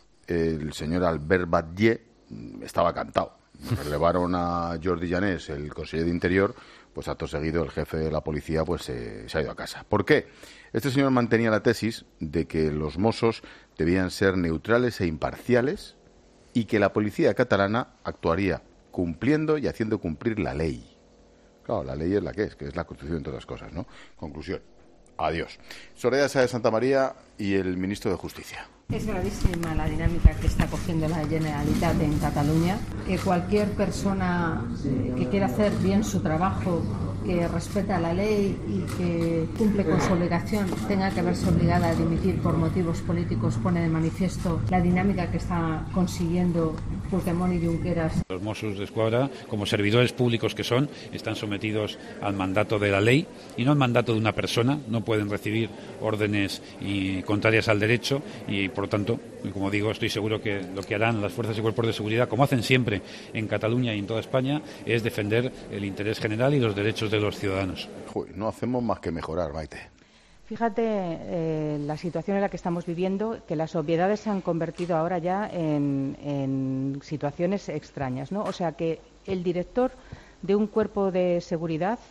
el señor Albert Batlle, estaba cantado. Relevaron a Jordi Llanés, el consejero de Interior, pues acto seguido el jefe de la policía pues eh, se ha ido a casa. ¿Por qué? Este señor mantenía la tesis de que los Mossos debían ser neutrales e imparciales y que la policía catalana actuaría cumpliendo y haciendo cumplir la ley. Claro, la ley es la que es, que es la Constitución entre otras cosas, ¿no? Conclusión. Adiós. Soraya Sáez de Santamaría y el ministro de Justicia. Es gravísima la dinámica que está cogiendo la Generalitat en Cataluña, que cualquier persona que quiera hacer bien su trabajo, que respeta la ley y que cumple con su obligación, tenga que verse obligada a dimitir por motivos políticos, pone de manifiesto la dinámica que está consiguiendo Puigdemont y Junqueras. Los Mossos d'Esquadra, como servidores públicos que son, están sometidos al mandato de la ley y no al mandato de una persona. No pueden recibir órdenes y contrarias al derecho y, por lo tanto, como digo, estoy seguro que lo que harán las fuerzas y cuerpos de seguridad, como hacen siempre en Cataluña y en toda España, es defender el interés general y los derechos de los ciudadanos. Uy, no hacemos más que mejorar, Maite. Fíjate eh, la situación en la que estamos viviendo, que las obviedades se han convertido ahora ya en, en situaciones extrañas, ¿no? O sea, que el director de un cuerpo de seguridad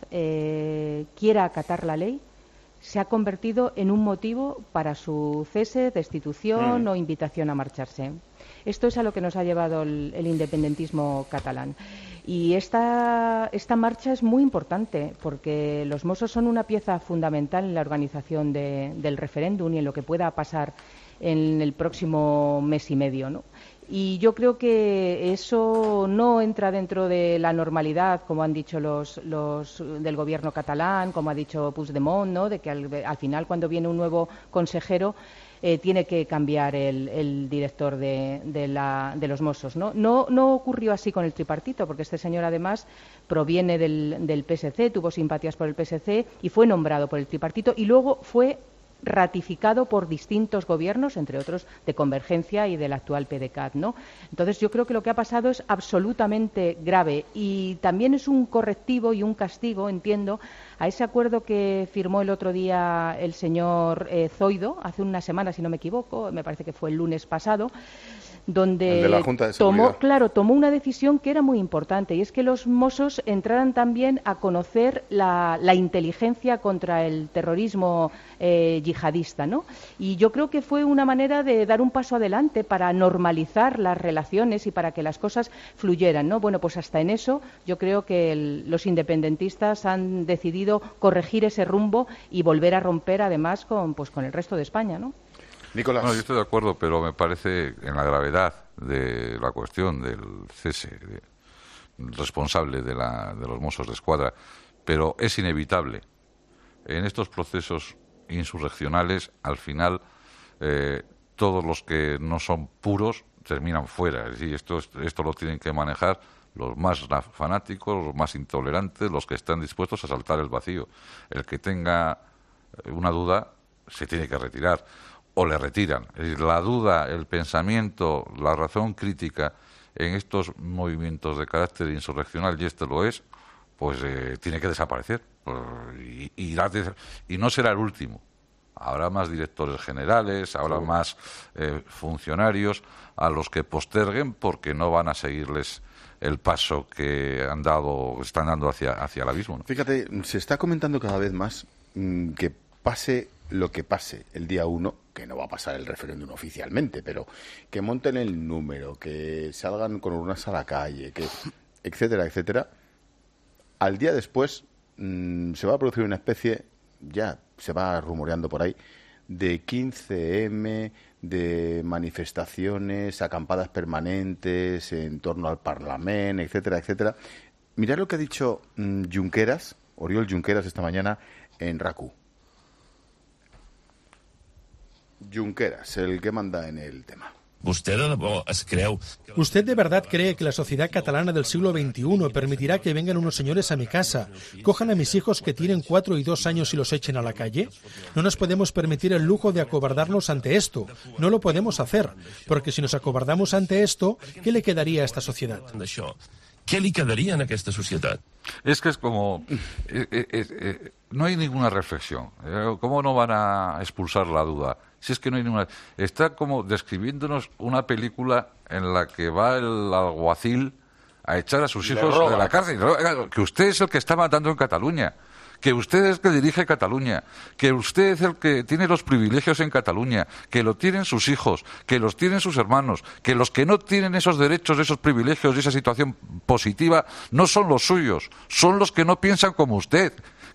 eh, quiera acatar la ley, se ha convertido en un motivo para su cese, destitución mm. o invitación a marcharse. Esto es a lo que nos ha llevado el, el independentismo catalán. Y esta, esta marcha es muy importante porque los Mossos son una pieza fundamental en la organización de, del referéndum y en lo que pueda pasar en el próximo mes y medio, ¿no? Y yo creo que eso no entra dentro de la normalidad, como han dicho los, los del gobierno catalán, como ha dicho Puigdemont, ¿no? De que al, al final, cuando viene un nuevo consejero, eh, tiene que cambiar el, el director de, de, la, de los Mossos, ¿no? No, no ocurrió así con el tripartito, porque este señor, además, proviene del, del P S C, tuvo simpatías por el P S C y fue nombrado por el tripartito y luego fue ratificado por distintos gobiernos, entre otros de Convergencia y del actual P D C A T, ¿no? Entonces yo creo que lo que ha pasado es absolutamente grave y también es un correctivo y un castigo, entiendo, a ese acuerdo que firmó el otro día el señor eh, Zoido, hace una semana, si no me equivoco, me parece que fue el lunes pasado, donde el de la Junta de tomó, claro, tomó una decisión que era muy importante y es que los Mossos entraran también a conocer la, la inteligencia contra el terrorismo eh, yihadista, ¿no? Y yo creo que fue una manera de dar un paso adelante para normalizar las relaciones y para que las cosas fluyeran, ¿no? Bueno, pues hasta en eso yo creo que el, los independentistas han decidido corregir ese rumbo y volver a romper además con, pues, con el resto de España, ¿no? Nicolás. No, yo estoy de acuerdo, pero me parece en la gravedad de la cuestión del cese de, responsable de, la, de los Mossos d'Esquadra, pero es inevitable. En estos procesos insurreccionales, al final, eh, todos los que no son puros terminan fuera. Es decir, esto, esto lo tienen que manejar los más fanáticos, los más intolerantes, los que están dispuestos a saltar el vacío. El que tenga una duda se tiene que retirar. O le retiran. Es decir, la duda, el pensamiento, la razón crítica en estos movimientos de carácter insurreccional, y este lo es, pues eh, tiene que desaparecer. Y, y, y no será el último. Habrá más directores generales, habrá sí. más eh, funcionarios a los que posterguen porque no van a seguirles el paso que han dado, están dando hacia, hacia el abismo, ¿no? Fíjate, se está comentando cada vez más mmm, que pase lo que pase el día uno, que no va a pasar el referéndum oficialmente, pero que monten el número, que salgan con urnas a la calle, que etcétera, etcétera, al día después mmm, se va a producir una especie, ya se va rumoreando por ahí, de quince eme, de manifestaciones, acampadas permanentes en torno al Parlamento, etcétera, etcétera. Mirad lo que ha dicho mmm, Junqueras, Oriol Junqueras, esta mañana en RACU. Junqueras, el que manda en el tema. ¿Usted cree? ¿Usted de verdad cree que la sociedad catalana del siglo veintiuno permitirá que vengan unos señores a mi casa, cojan a mis hijos que tienen cuatro y dos años y los echen a la calle? No nos podemos permitir el lujo de acobardarnos ante esto. No lo podemos hacer, porque si nos acobardamos ante esto, ¿qué le quedaría a esta sociedad? ¿Qué le quedaría a esta sociedad? Es que es como... Eh, eh, eh, no hay ninguna reflexión. ¿Cómo no van a expulsar la duda? Si es que no hay ninguna... Está como describiéndonos una película en la que va el alguacil a echar a sus hijos de la cárcel. Que usted es el que está matando en Cataluña. Que usted es el que dirige Cataluña, que usted es el que tiene los privilegios en Cataluña, que lo tienen sus hijos, que los tienen sus hermanos, que los que no tienen esos derechos, esos privilegios y esa situación positiva no son los suyos, son los que no piensan como usted.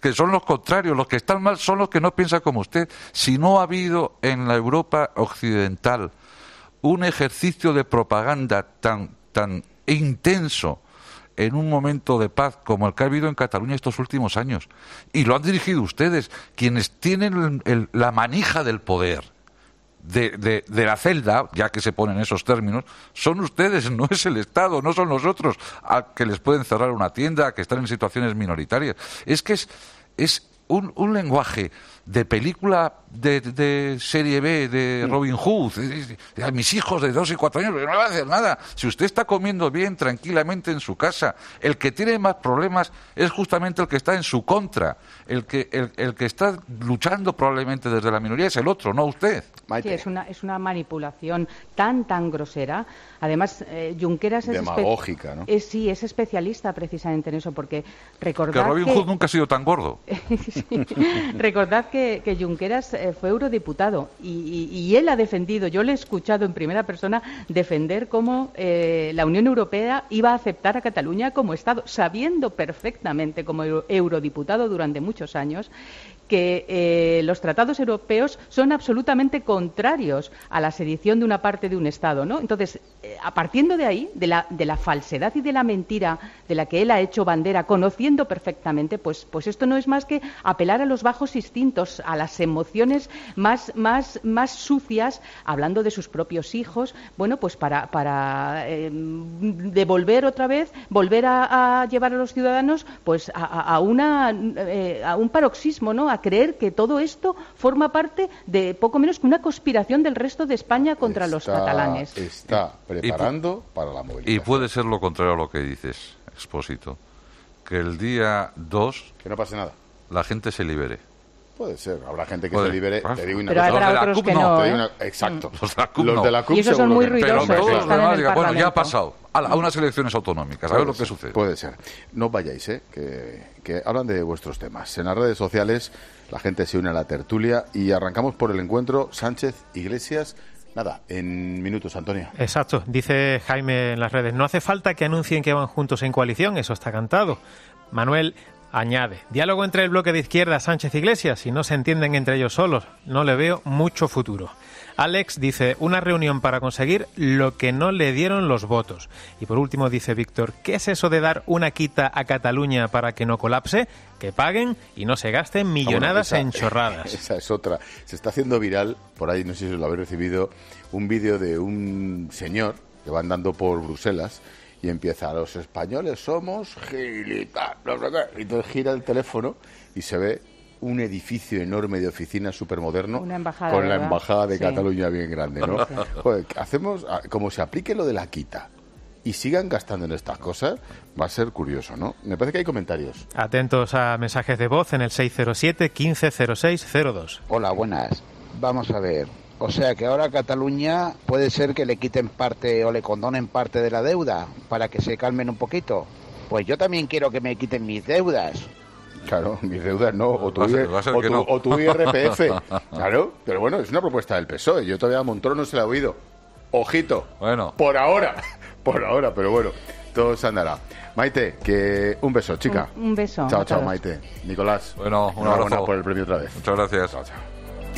que son los contrarios, los que están mal son los que no piensan como usted. Si no ha habido en la Europa occidental un ejercicio de propaganda tan, tan intenso en un momento de paz como el que ha habido en Cataluña estos últimos años, y lo han dirigido ustedes, quienes tienen el, el, la manija del poder de, de, de la celda, ya que se ponen esos términos, son ustedes, no es el Estado, no son nosotros a que les pueden cerrar una tienda, a que están en situaciones minoritarias. Es que es, es un, un lenguaje de película de, de serie B, de Robin Hood, de, de, a mis hijos de dos y cuatro años, no le va a hacer nada. Si usted está comiendo bien, tranquilamente en su casa, el que tiene más problemas es justamente el que está en su contra. El que, el, el que está luchando probablemente desde la minoría es el otro, no usted. Sí, es una, es una manipulación tan, tan grosera. Además, eh, Junqueras es... demagógica, ¿no? Es, sí, es especialista precisamente en eso, porque recordad que... Robin que... Hood nunca ha sido tan gordo. Sí. Recordad que, que Junqueras eh, fue eurodiputado y, y, y él ha defendido, yo le he escuchado en primera persona defender cómo eh, la Unión Europea iba a aceptar a Cataluña como Estado, sabiendo perfectamente como euro, eurodiputado durante muchos años que eh, los tratados europeos son absolutamente contrarios a la sedición de una parte de un Estado, ¿no? Entonces, eh, a partiendo de ahí, de la, de la falsedad y de la mentira de la que él ha hecho bandera, conociendo perfectamente, pues, pues esto no es más que apelar a los bajos instintos, a las emociones más, más, más sucias, hablando de sus propios hijos, bueno, pues para, para eh, devolver otra vez, volver a, a llevar a los ciudadanos pues a, a, una, eh, a un paroxismo, ¿no? A creer que todo esto forma parte de poco menos que una conspiración del resto de España contra está, los catalanes. Está preparando y, para la movilización. Y puede ser lo contrario a lo que dices, Expósito, que el día dos... Que no pase nada. La gente se libere. Puede ser, habrá gente que puede, se libere. ¿eh? Te digo una pero cosa. habrá otros que no, ¿eh? una, exacto. Los de la CUP los no. de la CUP y esos son muy ruidosos. Pero todos los demás digan, bueno, ya ha Parlamento. pasado. A, a unas elecciones autonómicas, a ver lo que sucede. Puede ser. No vayáis, ¿eh? Que, que hablan de vuestros temas. En las redes sociales la gente se une a la tertulia y arrancamos por el encuentro Sánchez-Iglesias. Nada, en minutos, Antonio. Exacto. Dice Jaime en las redes, no hace falta que anuncien que van juntos en coalición, eso está cantado. Manuel añade, diálogo entre el bloque de izquierda Sánchez-Iglesias, si no se entienden entre ellos solos, no le veo mucho futuro. Alex dice, una reunión para conseguir lo que no le dieron los votos. Y por último dice Víctor, ¿qué es eso de dar una quita a Cataluña para que no colapse? Que paguen y no se gasten millonadas Ah, bueno, esa, en chorradas. Esa es otra. Se está haciendo viral, por ahí, no sé si lo habéis recibido, un vídeo de un señor que va andando por Bruselas y empieza, los españoles somos gilitas, no sé qué. Y entonces gira el teléfono y se ve un edificio enorme de oficinas supermoderno con la ¿verdad? embajada de Sí. Cataluña bien grande, ¿no? Sí. Joder, hacemos, como se aplique lo de la quita y sigan gastando en estas cosas, va a ser curioso, ¿no? Me parece que hay comentarios. Atentos a mensajes de voz en el seis cero siete, quince cero seis cero dos. Hola, buenas. Vamos a ver. O sea que ahora a Cataluña puede ser que le quiten parte o le condonen parte de la deuda para que se calmen un poquito. Pues yo también quiero que me quiten mis deudas. Claro, mis deudas no, o tu, Va a ser- I- va a ser o que tu- no. o tu I R P F. Claro, pero bueno, es una propuesta del P S O E. Yo todavía a Montoro no se la he oído. Ojito. Bueno. Por ahora. Por ahora, pero bueno, todo se andará. Maite, que un beso, chica. Un, un beso. Chao, a chao, todos. Maite. Nicolás. Bueno, un enhorabuena abrazo. por el premio otra vez. Muchas gracias. Chao, chao.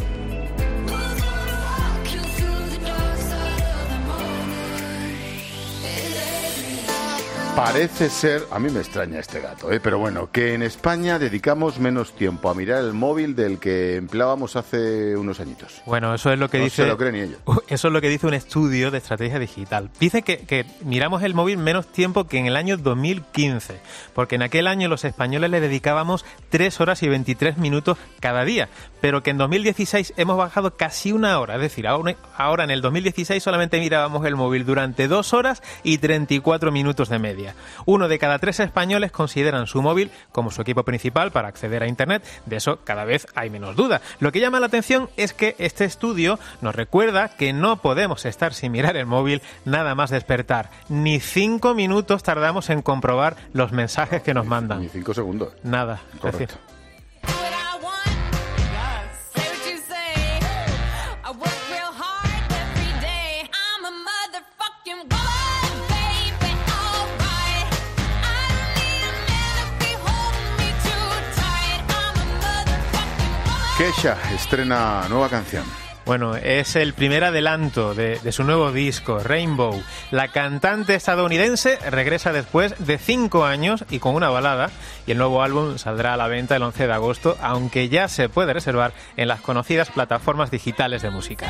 Parece ser, a mí me extraña este dato, ¿eh? Pero bueno, que en España dedicamos menos tiempo a mirar el móvil del que empleábamos hace unos añitos. Bueno, eso es lo que No dice. se lo creen ni ellos. Eso es lo que dice un estudio de estrategia digital. Dice que, que miramos el móvil menos tiempo que en el año dos mil quince, porque en aquel año los españoles le dedicábamos tres horas y veintitrés minutos cada día, pero que en dos mil dieciséis hemos bajado casi una hora. Es decir, ahora, ahora en el dos mil dieciséis solamente mirábamos el móvil durante dos horas y treinta y cuatro minutos de media. Uno de cada tres españoles consideran su móvil como su equipo principal para acceder a Internet. De eso cada vez hay menos duda. Lo que llama la atención es que este estudio nos recuerda que no podemos estar sin mirar el móvil nada más despertar. Ni cinco minutos tardamos en comprobar los mensajes que nos mandan. Ni cinco segundos. Nada. Es Correcto. decir, Kesha estrena nueva canción. Bueno, es el primer adelanto de, de su nuevo disco, Rainbow. La cantante estadounidense regresa después de cinco años y con una balada, y el nuevo álbum saldrá a la venta el once de agosto, aunque ya se puede reservar en las conocidas plataformas digitales de música.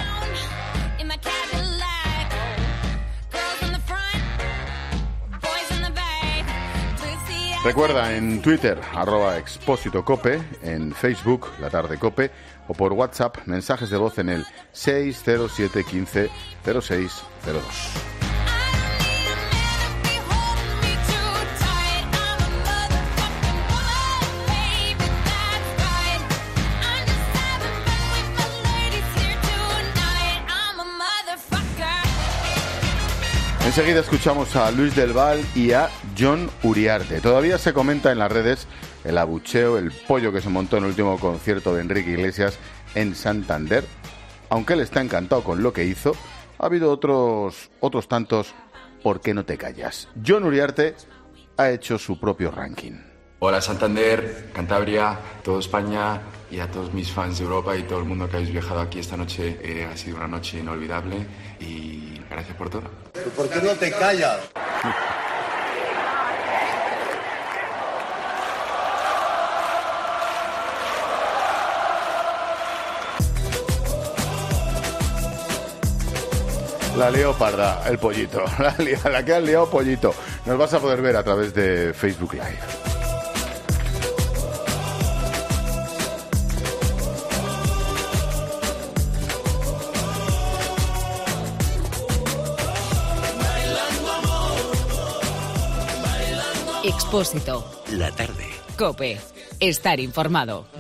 Recuerda, en Twitter, arroba Expósito Cope, en Facebook, La Tarde Cope, o por WhatsApp, mensajes de voz en el seis cero siete uno cinco cero seis cero dos. Enseguida escuchamos a Luis del Val y a Jon Uriarte. Todavía se comenta en las redes el abucheo, el pollo que se montó en el último concierto de Enrique Iglesias en Santander. Aunque él está encantado con lo que hizo, ha habido otros, otros tantos ¿por qué no te callas? Jon Uriarte ha hecho su propio ranking. Hola Santander, Cantabria, toda España y a todos mis fans de Europa y todo el mundo que habéis viajado aquí esta noche. Eh, ha sido una noche inolvidable y gracias por todo. ¿Por qué no te callas? La leoparda, el pollito, la, la que ha liado pollito. Nos vas a poder ver a través de Facebook Live. Expósito. La tarde. COPE. Estar informado.